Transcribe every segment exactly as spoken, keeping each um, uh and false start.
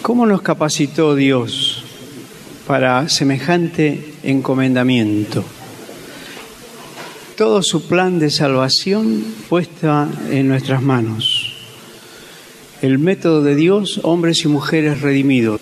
¿Cómo nos capacitó Dios para semejante encomendamiento? Todo su plan de salvación puesta en nuestras manos. El método de Dios, hombres y mujeres redimidos.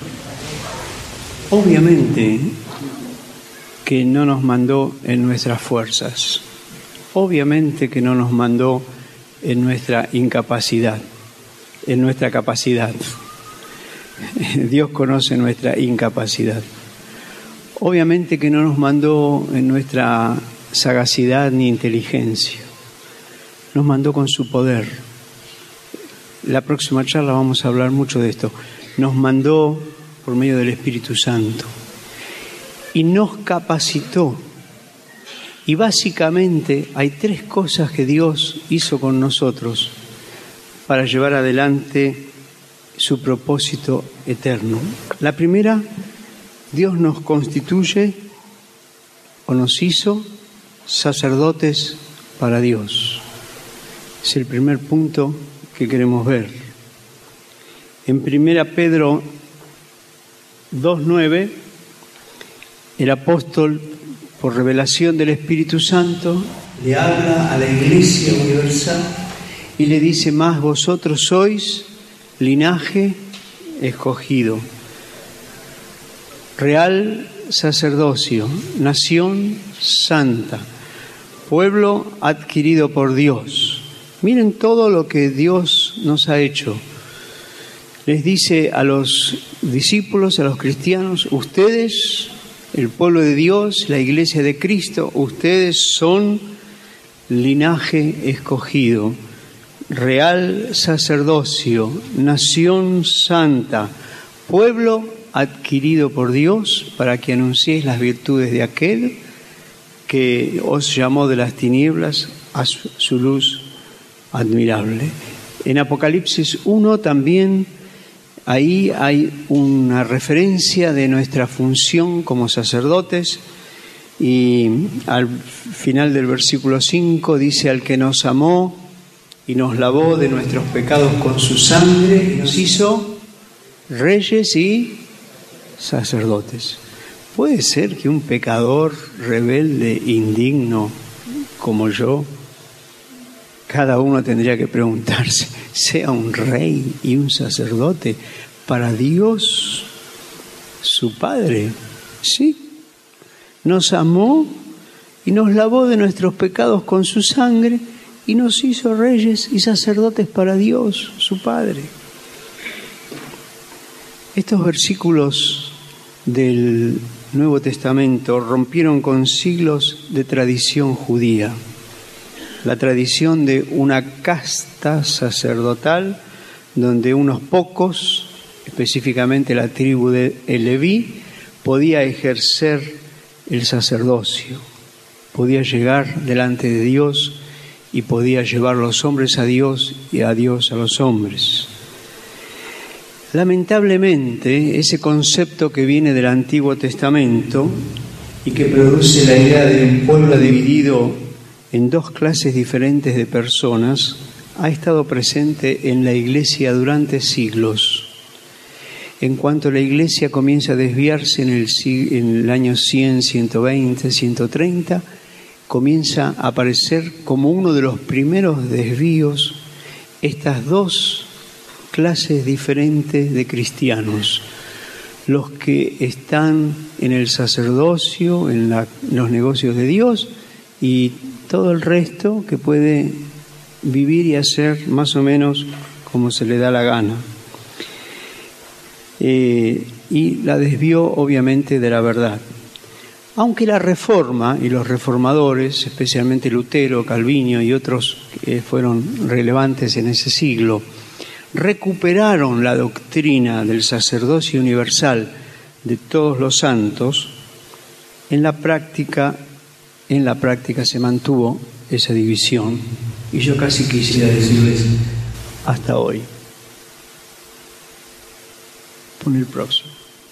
Obviamente que no nos mandó en nuestras fuerzas. Obviamente que no nos mandó en nuestra incapacidad, en nuestra capacidad. Dios conoce nuestra incapacidad. Obviamente que no nos mandó en nuestra sagacidad ni inteligencia. Nos mandó con su poder. La próxima charla vamos a hablar mucho de esto. Nos mandó por medio del Espíritu Santo y nos capacitó. Y básicamente hay tres cosas que Dios hizo con nosotros para llevar adelante su propósito eterno. La primera, Dios nos constituye o nos hizo sacerdotes para Dios. Es el primer punto que queremos ver. En primera Pedro dos nueve, el apóstol, por revelación del Espíritu Santo, le habla a la Iglesia universal y le dice: más vosotros sois linaje escogido, real sacerdocio, nación santa, pueblo adquirido por Dios. Miren todo lo que Dios nos ha hecho. Les dice a los discípulos, a los cristianos: ustedes, el pueblo de Dios, la iglesia de Cristo, ustedes son linaje escogido, real sacerdocio, nación santa, pueblo adquirido por Dios, para que anunciéis las virtudes de aquel que os llamó de las tinieblas a su, su luz admirable. En Apocalipsis uno también, ahí hay una referencia de nuestra función como sacerdotes, y al final del versículo cinco dice: al que nos amó y nos lavó de nuestros pecados con su sangre y nos hizo reyes y sacerdotes. ¿Puede ser que un pecador rebelde, indigno como yo, cada uno tendría que preguntarse, sea un rey y un sacerdote para Dios, su Padre? Sí, nos amó y nos lavó de nuestros pecados con su sangre y nos hizo reyes y sacerdotes para Dios, su Padre. Estos versículos del Nuevo Testamento rompieron con siglos de tradición judía. La tradición de una casta sacerdotal donde unos pocos, específicamente la tribu de Leví, podía ejercer el sacerdocio, podía llegar delante de Dios y podía llevar a los hombres a Dios y a Dios a los hombres. Lamentablemente, ese concepto que viene del Antiguo Testamento y que produce la idea de un pueblo dividido en dos clases diferentes de personas, ha estado presente en la Iglesia durante siglos. En cuanto la Iglesia comienza a desviarse en el, en el año cien, ciento veinte, ciento treinta, comienza a aparecer como uno de los primeros desvíos estas dos clases diferentes de cristianos: los que están en el sacerdocio, en, la, en los negocios de Dios, y todo el resto que puede vivir y hacer más o menos como se le da la gana. Eh, y la desvió obviamente de la verdad. Aunque la Reforma y los reformadores, especialmente Lutero, Calvino y otros que fueron relevantes en ese siglo, recuperaron la doctrina del sacerdocio universal de todos los santos, en la práctica, en la práctica se mantuvo esa división. Y yo casi quisiera decirles hasta hoy. Pon el próximo.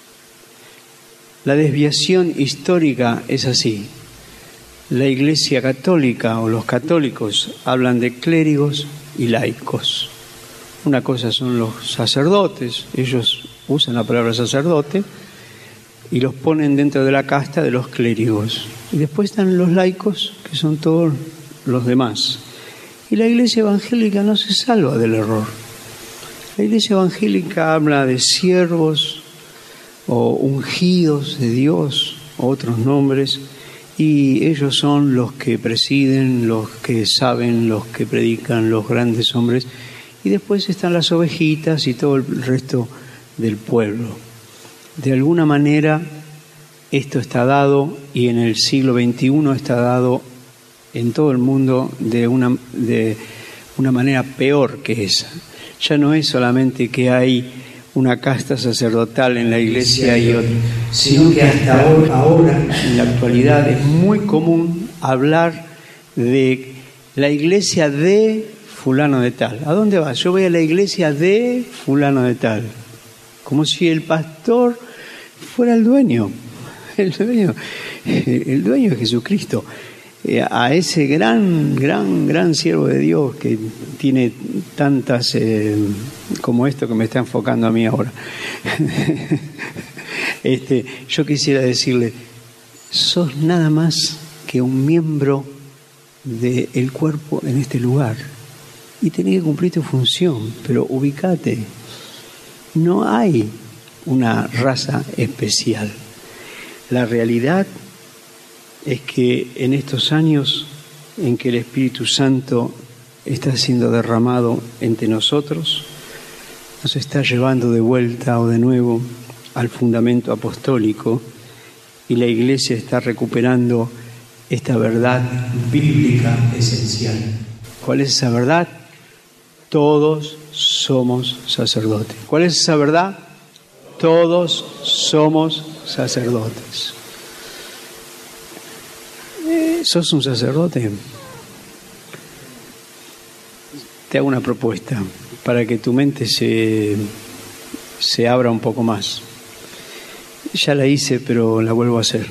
La desviación histórica es así. La Iglesia Católica o los católicos hablan de clérigos y laicos. Una cosa son los sacerdotes, ellos usan la palabra sacerdote, y los ponen dentro de la casta de los clérigos. Y después están los laicos, que son todos los demás. Y la Iglesia evangélica no se salva del error. La Iglesia evangélica habla de siervos o ungidos de Dios, otros nombres, y ellos son los que presiden, los que saben, los que predican, los grandes hombres, y después están las ovejitas y todo el resto del pueblo. De alguna manera esto está dado, y en el siglo veintiuno está dado en todo el mundo de una, de una manera peor que esa. Ya no es solamente que hay una casta sacerdotal en la Iglesia y otra, sino que hasta ahora, ahora, en la actualidad, es muy común hablar de la iglesia de fulano de tal. ¿A dónde vas? Yo voy a la iglesia de fulano de tal. Como si el pastor fuera el dueño, el dueño, el dueño de Jesucristo. A ese gran, gran, gran siervo de Dios que tiene tantas, eh, como esto que me está enfocando a mí ahora. este, yo quisiera decirle, sos nada más que un miembro del cuerpo en este lugar y tenés que cumplir tu función, pero ubicate. No hay una raza especial. La realidad es que en estos años en que el Espíritu Santo está siendo derramado entre nosotros, nos está llevando de vuelta o de nuevo al fundamento apostólico, y la Iglesia está recuperando esta verdad bíblica esencial. ¿Cuál es esa verdad? Todos somos sacerdotes. ¿Cuál es esa verdad? Todos somos sacerdotes. ¿Sos un sacerdote? Te hago una propuesta para que tu mente se, se abra un poco más. Ya la hice, pero la vuelvo a hacer.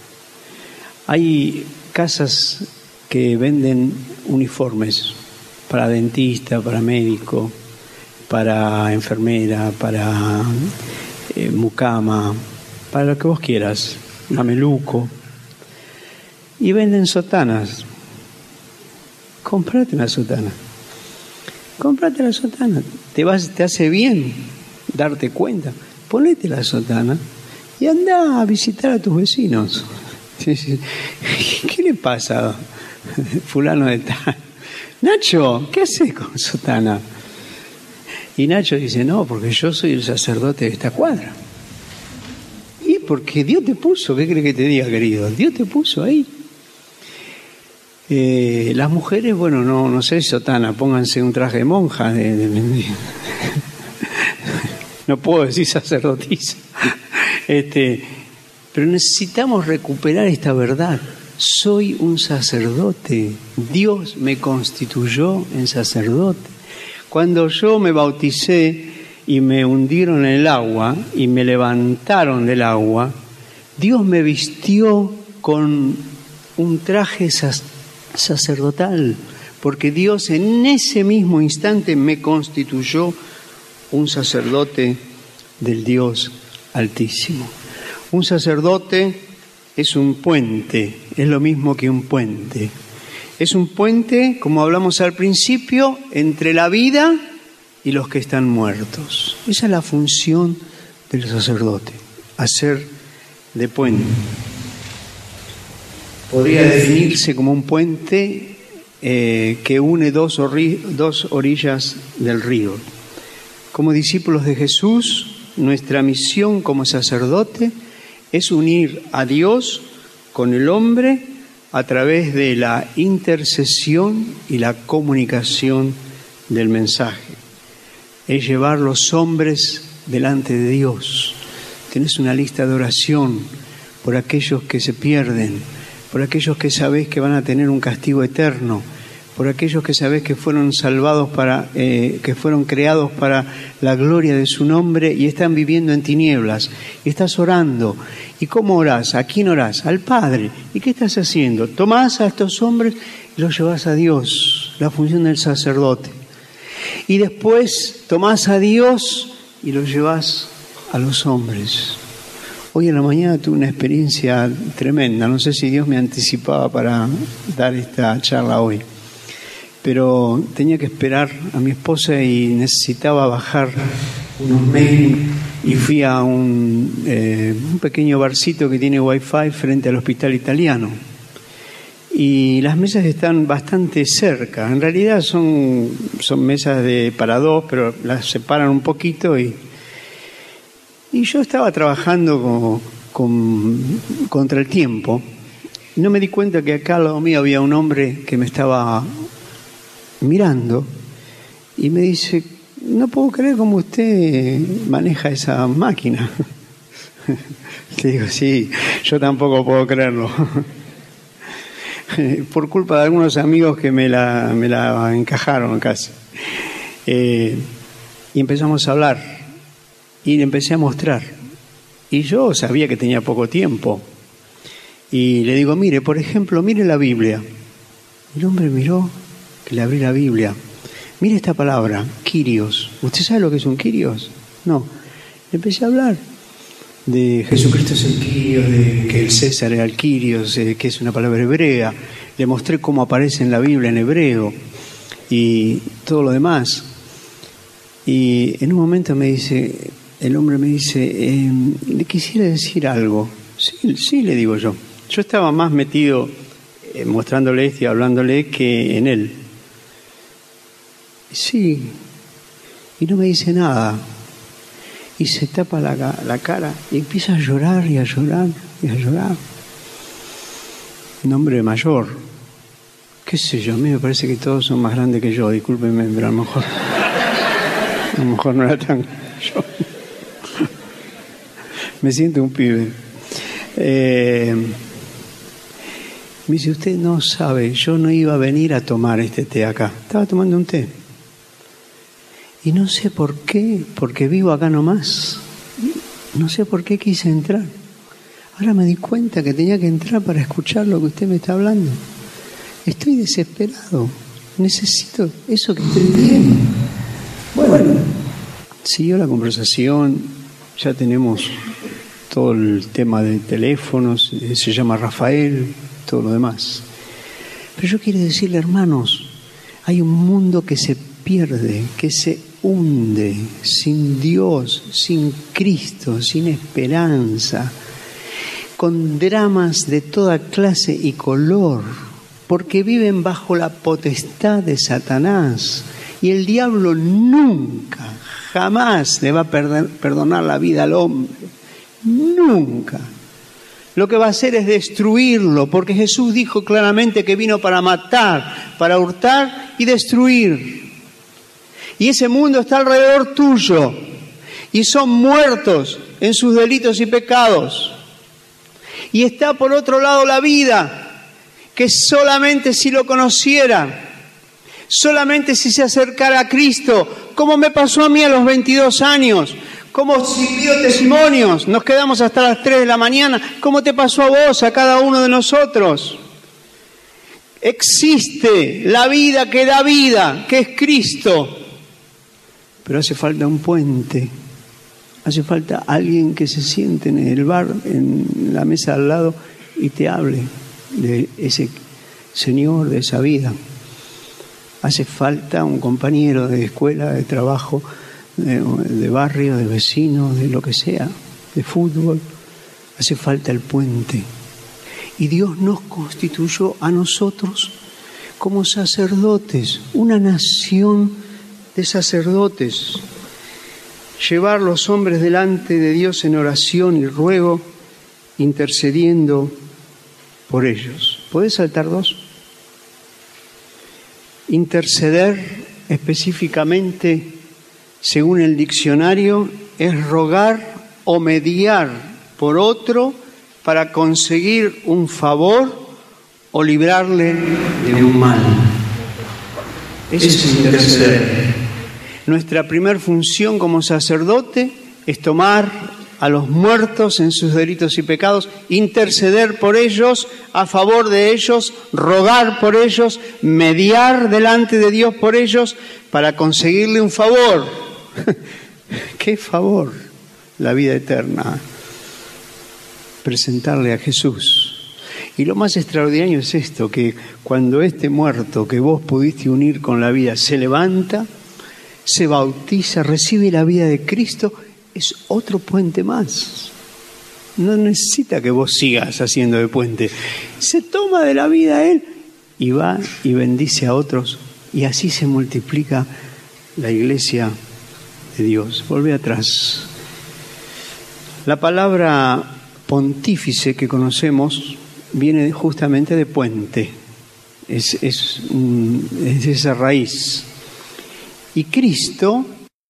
Hay casas que venden uniformes para dentista, para médico, para enfermera, para eh, mucama, para lo que vos quieras, mameluco. Y venden sotanas. Comprate una sotana. Comprate la sotana. Te vas, te hace bien darte cuenta. Ponete la sotana y anda a visitar a tus vecinos. ¿Qué le pasa, fulano de tal? Nacho, ¿qué haces con sotana? Y Nacho dice, no, porque yo soy el sacerdote de esta cuadra. Y porque Dios te puso, ¿qué crees que te diga, querido? Dios te puso ahí. Eh, las mujeres, bueno, no, no sé, sotana, pónganse un traje de monja. De, de, de, no puedo decir sacerdotisa. Este, pero necesitamos recuperar esta verdad. Soy un sacerdote. Dios me constituyó en sacerdote. Cuando yo me bauticé y me hundieron en el agua y me levantaron del agua, Dios me vistió con un traje sacerdotal. sacerdotal, porque Dios en ese mismo instante me constituyó un sacerdote del Dios Altísimo. Un sacerdote es un puente, es lo mismo que un puente. Es un puente, como hablamos al principio, entre la vida y los que están muertos. Esa es la función del sacerdote, hacer de puente. Podría definirse como un puente eh, que une dos, orri- dos orillas del río. Como discípulos de Jesús, nuestra misión como sacerdote es unir a Dios con el hombre a través de la intercesión y la comunicación del mensaje. Es llevar los hombres delante de Dios. Tenés una lista de oración por aquellos que se pierden, por aquellos que sabés que van a tener un castigo eterno, por aquellos que sabés que fueron salvados para, eh, que fueron creados para la gloria de su nombre y están viviendo en tinieblas. Y estás orando. ¿Y cómo orás? ¿A quién orás? Al Padre. ¿Y qué estás haciendo? Tomás a estos hombres y los llevás a Dios, la función del sacerdote. Y después tomás a Dios y los llevás a los hombres. Hoy en la mañana tuve una experiencia tremenda. No sé si Dios me anticipaba para dar esta charla hoy, pero tenía que esperar a mi esposa y necesitaba bajar unos mails y fui a un, eh, un pequeño barcito que tiene wifi frente al hospital italiano. Y las mesas están bastante cerca. En realidad son, son mesas de para dos, pero las separan un poquito y... Y yo estaba trabajando con, con, contra el tiempo. No me di cuenta que acá al lado mío había un hombre que me estaba mirando y me dice, no puedo creer cómo usted maneja esa máquina. Le digo, sí, yo tampoco puedo creerlo. Por culpa de algunos amigos que me la, me la encajaron casi. Eh, y empezamos a hablar. Y le empecé a mostrar. Y yo sabía que tenía poco tiempo. Y le digo, mire, por ejemplo, mire la Biblia. El hombre miró, que le abrí la Biblia. Mire esta palabra, Kyrios. ¿Usted sabe lo que es un Kyrios? No. Le empecé a hablar de Jesucristo es el Kyrios, de que el César era el Kyrios, eh, que es una palabra hebrea. Le mostré cómo aparece en la Biblia en hebreo y todo lo demás. Y en un momento me dice... El hombre me dice, eh, le quisiera decir algo. Sí, sí, le digo yo. Yo estaba más metido eh, mostrándole esto y hablándole que en él. Sí, y no me dice nada. Y se tapa la, la cara y empieza a llorar y a llorar y a llorar. Un hombre mayor. Qué sé yo, a mí me parece que todos son más grandes que yo. Discúlpenme, pero a lo mejor, a lo mejor no era tan yo. Me siento un pibe. Eh, me dice, usted no sabe, yo no iba a venir a tomar este té acá. Estaba tomando un té. Y no sé por qué, porque vivo acá nomás. No sé por qué quise entrar. Ahora me di cuenta que tenía que entrar para escuchar lo que usted me está hablando. Estoy desesperado. Necesito eso que usted tiene. Bueno, siguió la conversación. Ya tenemos todo el tema de teléfonos, se llama Rafael, todo lo demás. Pero yo quiero decirle, hermanos, hay un mundo que se pierde, que se hunde, sin Dios, sin Cristo, sin esperanza, con dramas de toda clase y color, porque viven bajo la potestad de Satanás. Y el diablo nunca, jamás le va a perdonar la vida al hombre. Nunca. Lo que va a hacer es destruirlo, porque Jesús dijo claramente que vino para matar, para hurtar y destruir. Y ese mundo está alrededor tuyo y son muertos en sus delitos y pecados. Y está por otro lado la vida, que solamente si lo conociera, solamente si se acercara a Cristo, como me pasó a mí a los veintidós años, como si pido testimonios, nos quedamos hasta las tres de la mañana, como te pasó a vos, a cada uno de nosotros. Existe la vida que da vida, que es Cristo, pero hace falta un puente, hace falta alguien que se siente en el bar, en la mesa al lado y te hable de ese Señor, de esa vida. Hace falta un compañero de escuela, de trabajo, de, de barrio, de vecino, de lo que sea, de fútbol. Hace falta el puente. Y Dios nos constituyó a nosotros como sacerdotes, una nación de sacerdotes. Llevar los hombres delante de Dios en oración y ruego, intercediendo por ellos. ¿Podés saltar dos? Interceder específicamente, según el diccionario, es rogar o mediar por otro para conseguir un favor o librarle de un mal. Eso es interceder. Nuestra primer función como sacerdote es tomar a los muertos en sus delitos y pecados, interceder por ellos, a favor de ellos, rogar por ellos, mediar delante de Dios por ellos para conseguirle un favor. ¿Qué favor? la vida eterna, presentarle a Jesús. Y lo más extraordinario es esto, que cuando este muerto que vos pudiste unir con la vida se levanta, se bautiza, recibe la vida de Cristo, es otro puente más. No necesita que vos sigas haciendo de puente. Se toma de la vida Él y va y bendice a otros. Y así se multiplica la iglesia de Dios. Volvé atrás. La palabra pontífice que conocemos viene justamente de puente. Es, es, es esa raíz. Y Cristo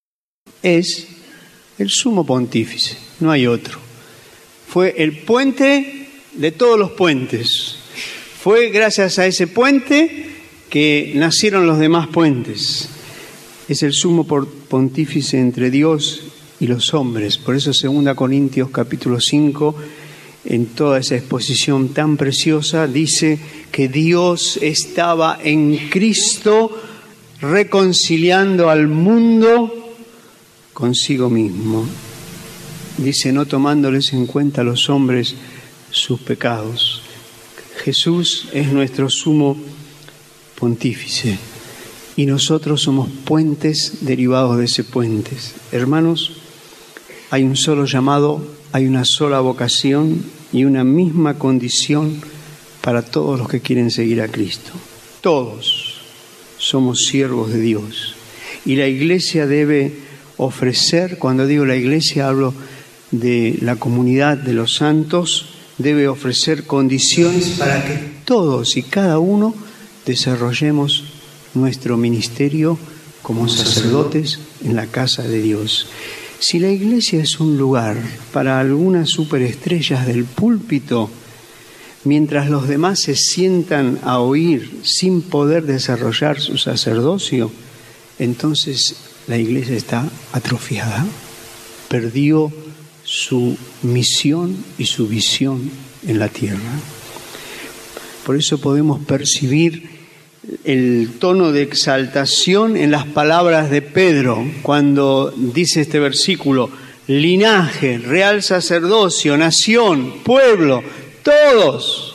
es el sumo pontífice, no hay otro. Fue el puente de todos los puentes. Fue gracias a ese puente que nacieron los demás puentes. Es el sumo pontífice entre Dios y los hombres. Por eso segunda Corintios capítulo cinco, en toda esa exposición tan preciosa, dice que Dios estaba en Cristo reconciliando al mundo consigo mismo. Dice, no tomándoles en cuenta a los hombres sus pecados. Jesús es nuestro sumo pontífice y nosotros somos puentes derivados de ese puente. Hermanos, hay un solo llamado, hay una sola vocación y una misma condición para todos los que quieren seguir a Cristo. Todos somos siervos de Dios y la iglesia debe ofrecer, cuando digo la iglesia hablo de la comunidad de los santos, debe ofrecer condiciones para que todos y cada uno desarrollemos nuestro ministerio como sacerdotes en la casa de Dios. Si la iglesia es un lugar para algunas superestrellas del púlpito, mientras los demás se sientan a oír sin poder desarrollar su sacerdocio, entonces la iglesia está atrofiada, perdió su misión y su visión en la tierra. Por eso podemos percibir el tono de exaltación en las palabras de Pedro cuando dice este versículo: linaje, real sacerdocio, nación, pueblo, todos,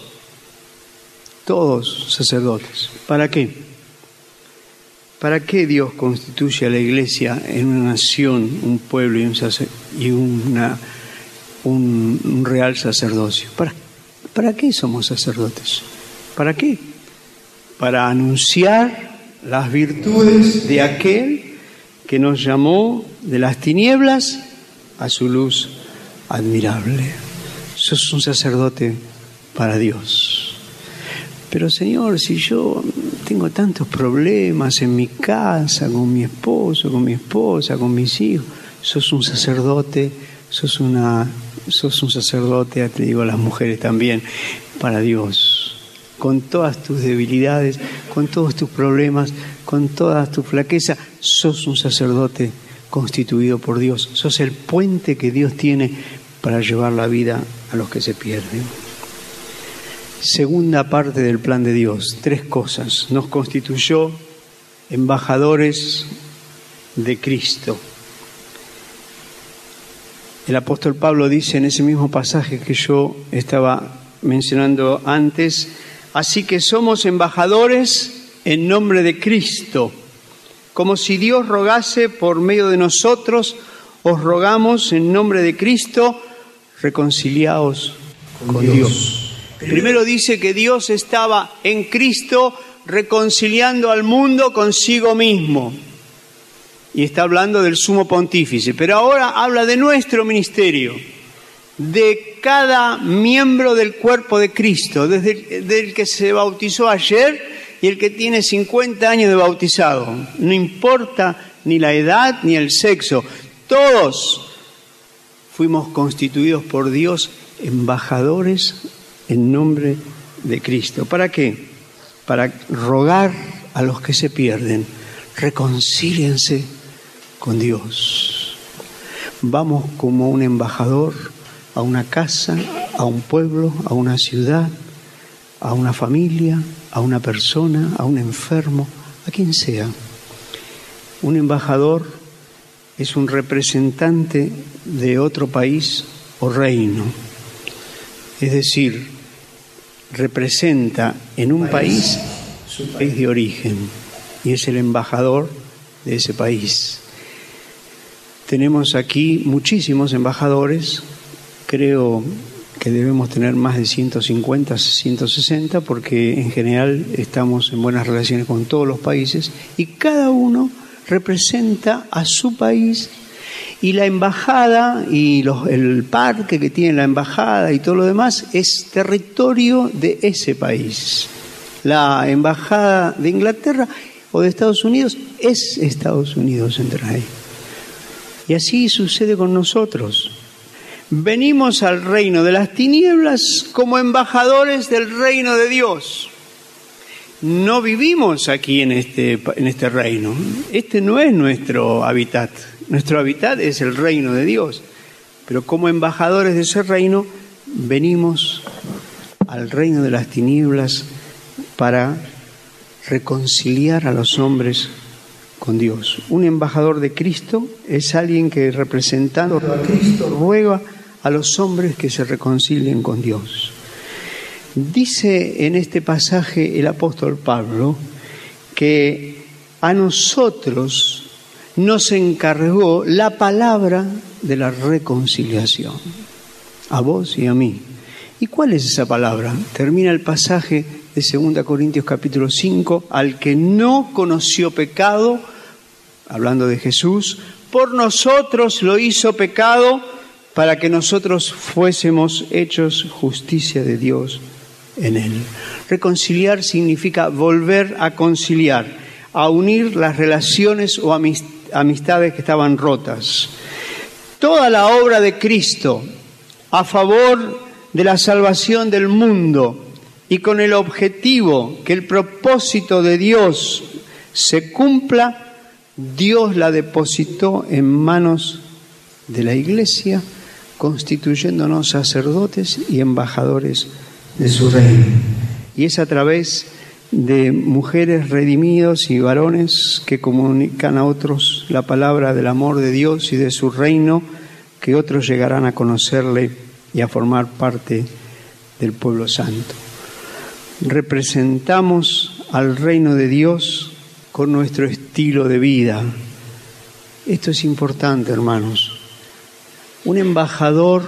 todos sacerdotes. ¿Para qué? ¿Para qué Dios constituye a la iglesia en una nación, un pueblo y un, sacer- y una, un, un real sacerdocio? ¿Para, ¿Para qué somos sacerdotes? ¿Para qué? Para anunciar las virtudes de aquel que nos llamó de las tinieblas a su luz admirable. Sos un sacerdote para Dios. Pero Señor, si yo tengo tantos problemas en mi casa, con mi esposo, con mi esposa, con mis hijos, sos un sacerdote, sos una, sos un sacerdote, te digo a las mujeres también, para Dios, con todas tus debilidades, con todos tus problemas, con todas tus flaquezas, sos un sacerdote constituido por Dios, sos el puente que Dios tiene para llevar la vida a los que se pierden. Segunda parte del plan de Dios, tres cosas. Nos constituyó embajadores de Cristo. El apóstol Pablo dice en ese mismo pasaje que yo estaba mencionando antes: así que somos embajadores en nombre de Cristo, como si Dios rogase por medio de nosotros, os rogamos en nombre de Cristo, reconciliaos con Dios. Dios. Primero dice que Dios estaba en Cristo reconciliando al mundo consigo mismo. Y está hablando del sumo pontífice. Pero ahora habla de nuestro ministerio, de cada miembro del cuerpo de Cristo, desde el del que se bautizó ayer y el que tiene cincuenta años de bautizado. No importa ni la edad ni el sexo. Todos fuimos constituidos por Dios embajadores en nombre de Cristo. ¿Para qué? Para rogar a los que se pierden: reconcíliense con Dios. Vamos como un embajador a una casa, a un pueblo, a una ciudad, a una familia, a una persona, a un enfermo, a quien sea. Un embajador es un representante de otro país o reino. Es decir, representa en un país su país de origen y es el embajador de ese país. Tenemos aquí muchísimos embajadores, creo que debemos tener más de ciento cincuenta, ciento sesenta, porque en general estamos en buenas relaciones con todos los países y cada uno representa a su país, y la embajada y los, el parque que tiene la embajada y todo lo demás es territorio de ese país. La embajada de Inglaterra o de Estados Unidos es Estados Unidos entre ahí. Y así sucede con nosotros. Venimos al reino de las tinieblas como embajadores del reino de Dios. No vivimos aquí en este, en este reino. Este no es nuestro hábitat. Nuestro hábitat es el reino de Dios. Pero como embajadores de ese reino, venimos al reino de las tinieblas para reconciliar a los hombres con Dios. Un embajador de Cristo es alguien que, representando a Cristo, ruega a los hombres que se reconcilien con Dios. Dice en este pasaje el apóstol Pablo que a nosotros nos encargó la palabra de la reconciliación, a vos y a mí. ¿Y cuál es esa palabra? Termina el pasaje de segunda Corintios capítulo cinco, al que no conoció pecado, hablando de Jesús, por nosotros lo hizo pecado para que nosotros fuésemos hechos justicia de Dios en él. Reconciliar significa volver a conciliar, a unir las relaciones o amistades que estaban rotas. Toda la obra de Cristo a favor de la salvación del mundo y con el objetivo que el propósito de Dios se cumpla, Dios la depositó en manos de la Iglesia, constituyéndonos sacerdotes y embajadores de su reino. Y es a través de mujeres redimidos y varones que comunican a otros la palabra del amor de Dios y de su reino, que otros llegarán a conocerle y a formar parte del pueblo santo. Representamos al reino de Dios con nuestro estilo de vida. Esto es importante, hermanos. Un embajador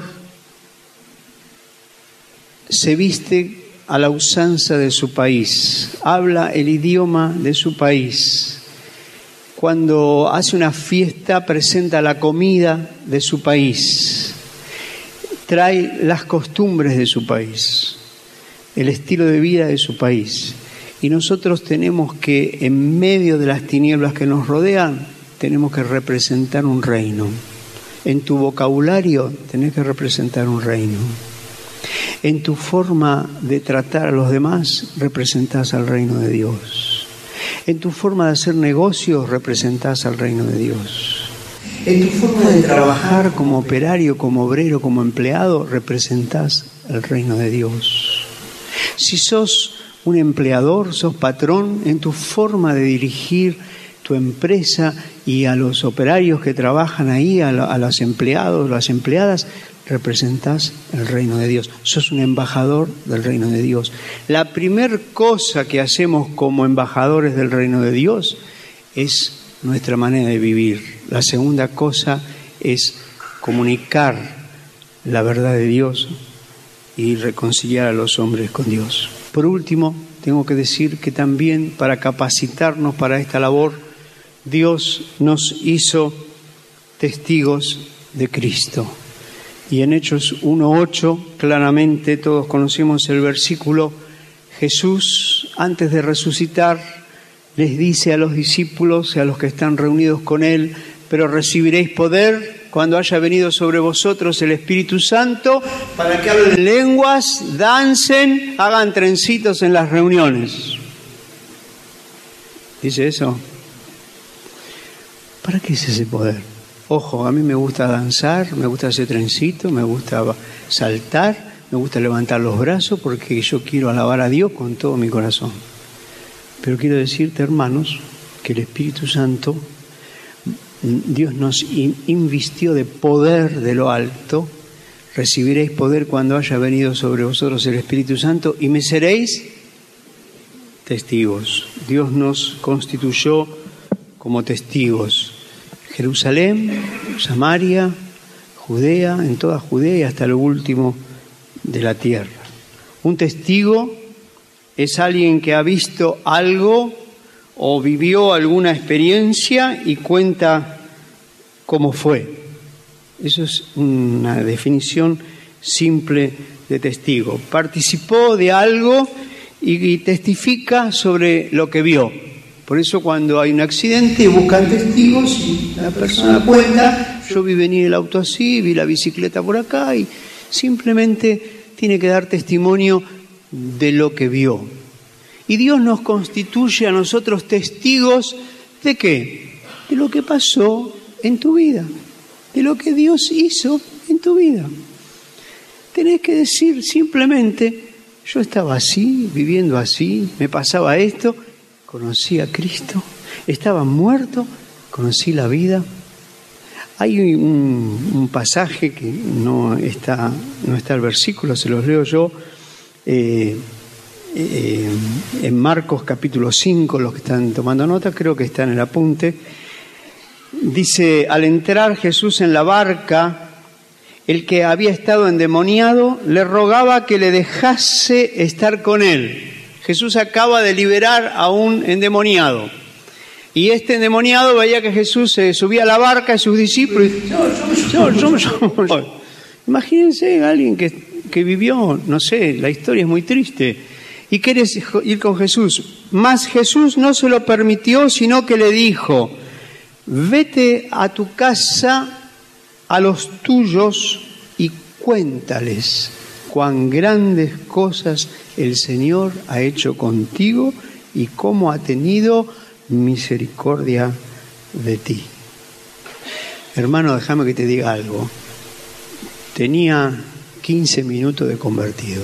se viste a la usanza de su país, habla el idioma de su país. Cuando hace una fiesta, presenta la comida de su país, trae las costumbres de su país, el estilo de vida de su país. Y nosotros tenemos que, en medio de las tinieblas que nos rodean, tenemos que representar un reino. En tu vocabulario tenés que representar un reino. En tu forma de tratar a los demás, representás al reino de Dios. En tu forma de hacer negocios, representás al reino de Dios. En tu forma de trabajar como operario, como obrero, como empleado, representás el reino de Dios. Si sos un empleador, sos patrón, en tu forma de dirigir tu empresa y a los operarios que trabajan ahí, a, a los empleados, las empleadas, representás el reino de Dios. Sos un embajador del reino de Dios. La primer cosa que hacemos como embajadores del reino de Dios es nuestra manera de vivir. La segunda cosa es comunicar la verdad de Dios y reconciliar a los hombres con Dios. Por último, tengo que decir que también para capacitarnos para esta labor, Dios nos hizo testigos de Cristo. Y en Hechos uno ocho, claramente todos conocemos el versículo, Jesús, antes de resucitar, les dice a los discípulos y a los que están reunidos con Él, pero recibiréis poder cuando haya venido sobre vosotros el Espíritu Santo, para que hablen lenguas, dancen, hagan trencitos en las reuniones. ¿Dice eso? ¿Para qué es ese poder? Ojo, a mí me gusta danzar, me gusta hacer trencito, me gusta saltar, me gusta levantar los brazos porque yo quiero alabar a Dios con todo mi corazón. Pero quiero decirte, hermanos, que el Espíritu Santo Dios nos invistió de poder de lo alto. Recibiréis poder cuando haya venido sobre vosotros el Espíritu Santo y me seréis testigos. Dios nos constituyó como testigos. Jerusalén, Samaria, Judea, en toda Judea y hasta lo último de la tierra. Un testigo es alguien que ha visto algo o vivió alguna experiencia y cuenta cómo fue. Eso es una definición simple de testigo. Participó de algo y testifica sobre lo que vio. Por eso cuando hay un accidente buscan testigos y la persona cuenta, yo vi venir el auto así, vi la bicicleta por acá, y simplemente tiene que dar testimonio de lo que vio. Y Dios nos constituye a nosotros testigos ¿de qué? De lo que pasó en tu vida, de lo que Dios hizo en tu vida. Tenés que decir simplemente, yo estaba así, viviendo así, me pasaba esto, conocí a Cristo, estaba muerto, conocí la vida. Hay un, un pasaje que no está, no está el versículo, se los leo yo, eh, eh, en Marcos capítulo cinco, los que están tomando nota, creo que está en el apunte. Dice, al entrar Jesús en la barca, el que había estado endemoniado le rogaba que le dejase estar con él. Jesús acaba de liberar a un endemoniado. Y este endemoniado veía que Jesús se subía a la barca y sus discípulos. Y, yo, yo, yo, yo, yo. Imagínense a alguien que, que vivió, no sé, la historia es muy triste, y quiere ir con Jesús. Mas Jesús no se lo permitió, sino que le dijo, vete a tu casa, a los tuyos, y cuéntales cuán grandes cosas el Señor ha hecho contigo y cómo ha tenido misericordia de ti. Hermano, déjame que te diga algo. Tenía quince minutos de convertido.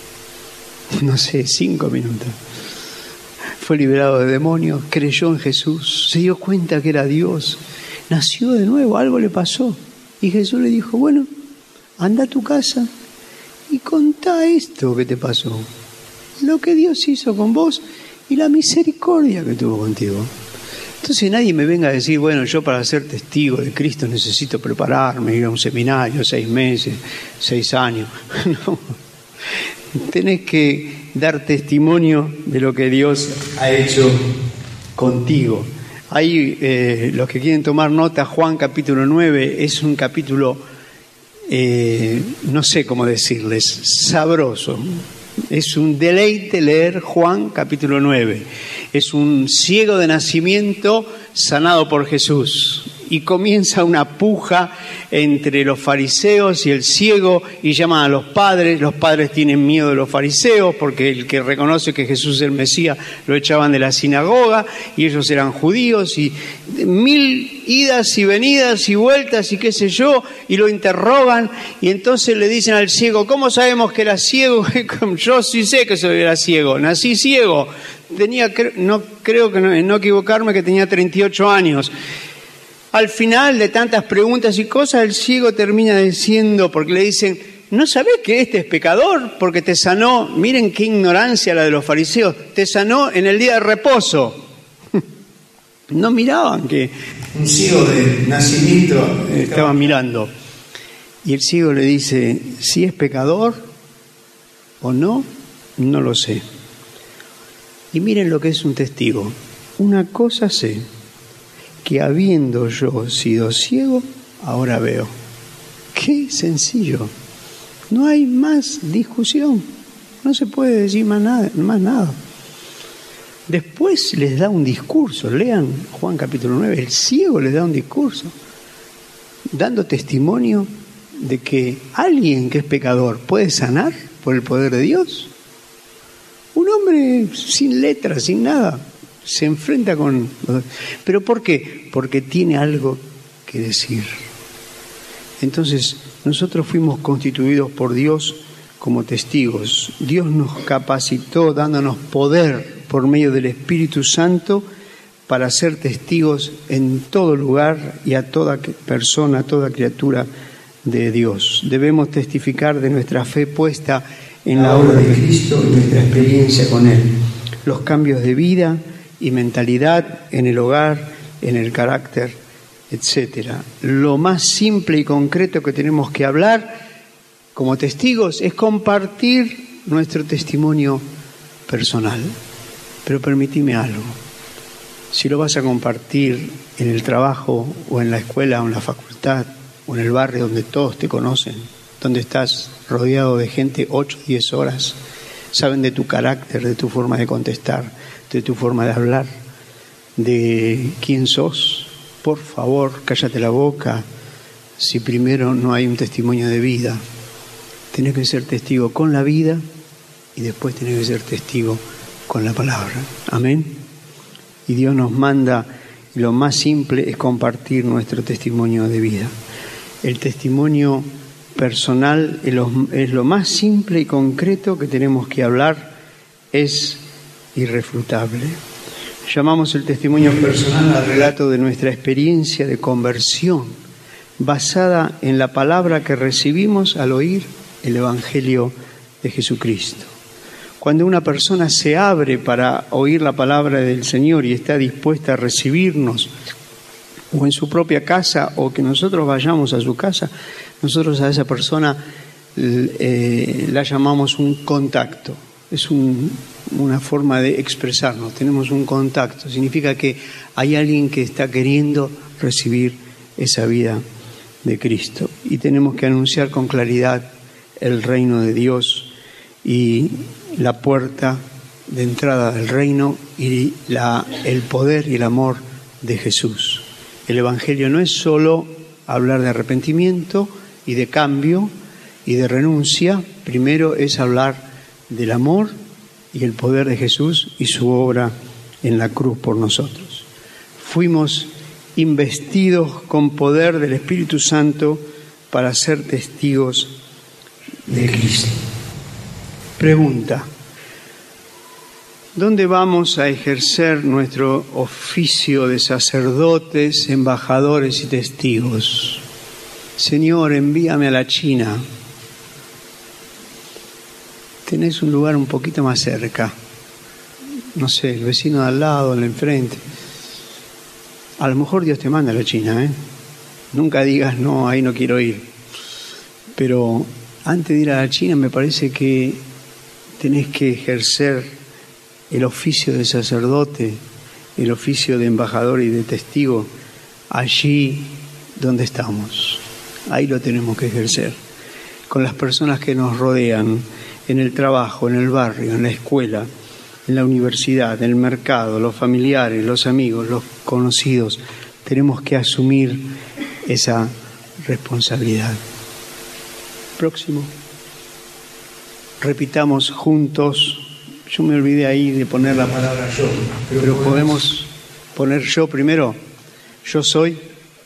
No sé, cinco minutos. Fue liberado de demonios, creyó en Jesús, se dio cuenta que era Dios, nació de nuevo, algo le pasó. Y Jesús le dijo, bueno, anda a tu casa y contá esto que te pasó, lo que Dios hizo con vos y la misericordia que tuvo contigo. Entonces nadie me venga a decir, bueno, yo para ser testigo de Cristo necesito prepararme, ir a un seminario, seis meses, seis años. No, tenés que dar testimonio de lo que Dios ha hecho contigo. Ahí, eh, los que quieren tomar nota, Juan capítulo nueve es un capítulo, eh, no sé cómo decirles, sabroso. Es un deleite leer Juan capítulo nueve. Es un ciego de nacimiento sanado por Jesús. Y comienza una puja entre los fariseos y el ciego y llaman a los padres. Los padres tienen miedo de los fariseos porque el que reconoce que Jesús es el Mesías lo echaban de la sinagoga y ellos eran judíos y mil idas y venidas y vueltas y qué sé yo, y lo interrogan y entonces le dicen al ciego, ¿cómo sabemos que era ciego? Yo sí sé que soy era ciego, nací ciego, tenía, no creo que no, no equivocarme que tenía treinta y ocho años. Al final de tantas preguntas y cosas, el ciego termina diciendo, porque le dicen, ¿no sabés que este es pecador? Porque te sanó, miren qué ignorancia la de los fariseos, te sanó en el día de reposo. No miraban que un ciego de nacimiento estaba mirando. Y el ciego le dice, si es pecador o no, no lo sé. Y miren lo que es un testigo. Una cosa sé, que habiendo yo sido ciego, ahora veo. Qué sencillo. No hay más discusión. No se puede decir más nada. Más nada. Después les da un discurso. Lean Juan capítulo nueve. El ciego les da un discurso dando testimonio de que alguien que es pecador puede sanar por el poder de Dios. Un hombre sin letras, sin nada, se enfrenta con... ¿Pero por qué? Porque tiene algo que decir. Entonces, nosotros fuimos constituidos por Dios como testigos. Dios nos capacitó dándonos poder por medio del Espíritu Santo para ser testigos en todo lugar y a toda persona, a toda criatura de Dios. Debemos testificar de nuestra fe puesta en la obra de Cristo y nuestra experiencia con Él, los cambios de vida y mentalidad en el hogar, en el carácter, etcétera. Lo más simple y concreto que tenemos que hablar como testigos es compartir nuestro testimonio personal. Pero permitime algo. Si lo vas a compartir en el trabajo o en la escuela o en la facultad o en el barrio donde todos te conocen, donde estás rodeado de gente ocho o diez horas, saben de tu carácter, de tu forma de contestar, de tu forma de hablar, de quién sos, por favor, cállate la boca si primero no hay un testimonio de vida. Tenés que ser testigo con la vida y después tenés que ser testigo con la palabra. Amén. Y Dios nos manda, y lo más simple es compartir nuestro testimonio de vida. El testimonio personal es lo, es lo más simple y concreto que tenemos que hablar, es irrefutable. Llamamos el testimonio personal al relato de nuestra experiencia de conversión, basada en la palabra que recibimos al oír el Evangelio de Jesucristo. Cuando una persona se abre para oír la palabra del Señor y está dispuesta a recibirnos, o en su propia casa, o que nosotros vayamos a su casa, nosotros a esa persona eh, la llamamos un contacto. Es un, una forma de expresarnos. Tenemos un contacto. Significa que hay alguien que está queriendo recibir esa vida de Cristo. Y tenemos que anunciar con claridad el reino de Dios y la puerta de entrada del reino y la, el poder y el amor de Jesús. El Evangelio no es solo hablar de arrepentimiento y de cambio y de renuncia. Primero es hablar del amor y el poder de Jesús y su obra en la cruz por nosotros. Fuimos investidos con poder del Espíritu Santo para ser testigos de Cristo. Pregunta: ¿dónde vamos a ejercer nuestro oficio de sacerdotes, embajadores y testigos? Señor, envíame a la China. Tenés un lugar un poquito más cerca. No sé, el vecino de al lado, el enfrente. A lo mejor Dios te manda a la China, ¿eh? Nunca digas, no, ahí no quiero ir. Pero antes de ir a la China me parece que tenés que ejercer el oficio de sacerdote, el oficio de embajador y de testigo allí donde estamos. Ahí lo tenemos que ejercer, con las personas que nos rodean, en el trabajo, en el barrio, en la escuela, en la universidad, en el mercado, los familiares, los amigos, los conocidos. Tenemos que asumir esa responsabilidad. Próximo. Repitamos juntos. Yo me olvidé ahí de poner la palabra yo, pero podemos poner yo primero. Yo soy.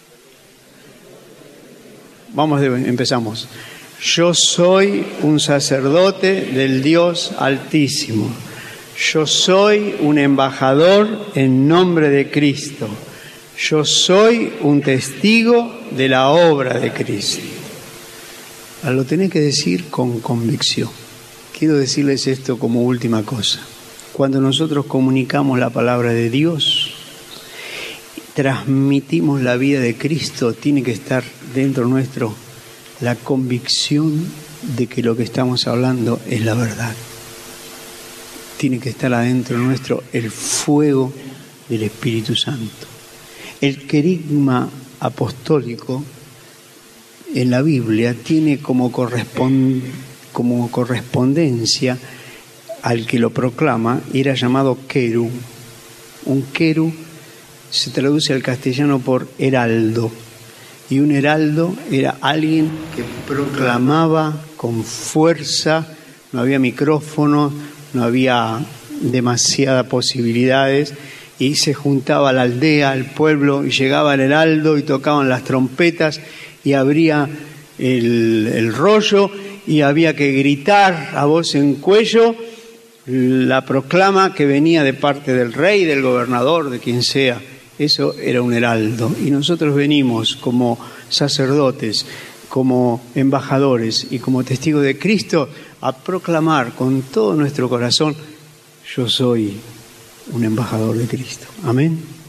Vamos, empezamos. Yo soy un sacerdote del Dios Altísimo. Yo soy un embajador en nombre de Cristo. Yo soy un testigo de la obra de Cristo. Lo tenés que decir con convicción. Quiero decirles esto como última cosa. Cuando nosotros comunicamos la palabra de Dios, transmitimos la vida de Cristo, tiene que estar dentro nuestro la convicción de que lo que estamos hablando es la verdad. Tiene que estar adentro nuestro el fuego del Espíritu Santo. El querigma apostólico en la Biblia tiene como, correspond, como correspondencia al que lo proclama, era llamado querú. Un querú se traduce al castellano por heraldo. Y un heraldo era alguien que proclamaba con fuerza, no había micrófono, no había demasiadas posibilidades, y se juntaba la aldea, el pueblo, y llegaba el heraldo y tocaban las trompetas y abría el, el rollo y había que gritar a voz en cuello la proclama que venía de parte del rey, del gobernador, de quien sea. Eso era un heraldo. Y nosotros venimos como sacerdotes, como embajadores y como testigos de Cristo a proclamar con todo nuestro corazón: yo soy un embajador de Cristo. Amén.